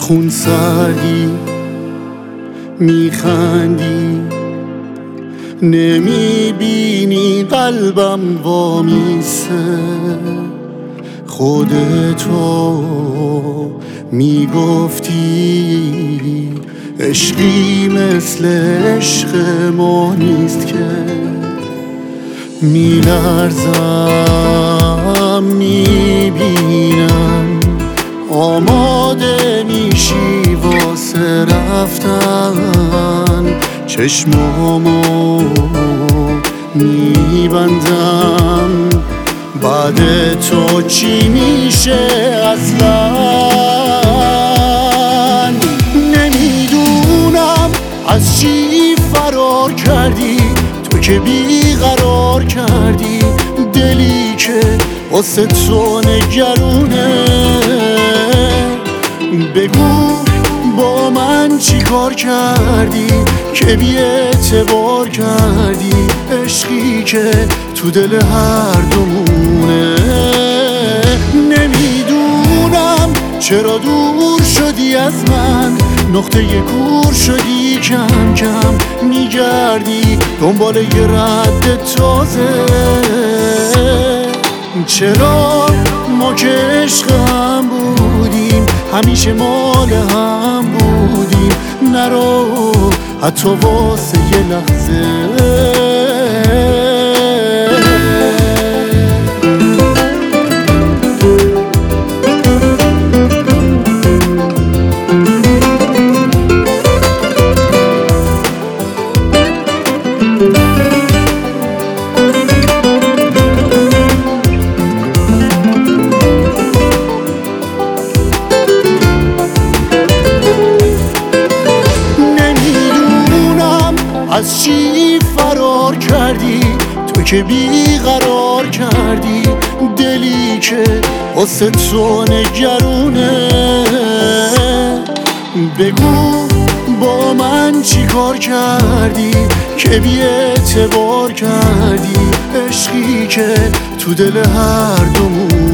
خون سردی میخندی، نمیبینی قلبم وامیسه. خودتو میگفتی عشقی مثل عشق ما نیست که. میلرزم میبینم آماده میشی واسه رفتن، چشمامو میبندم بعد تو چی میشه اصلا. نمیدونم از چی فرار کردی تو که بیقرار کردی دلی که واسه تو نگرونه. بگو با من چی کار کردی که بی اعتبار کردی عشقی که تو دل هر دومونه. نمیدونم چرا دور شدی از من، نقطه کور شدی، کم کم میگردی دنبال یه رد تازه. چرا ما که عشق هم بودیم همیشه مال هم بودیم، نرو حتی واسه یه لحظه. از چی فرار کردی تو که بیقرار کردی دلی که واسه تو نگرونه. بگو با من چی کار کردی که بی اعتبار کردی عشقی که تو دل هر دومون.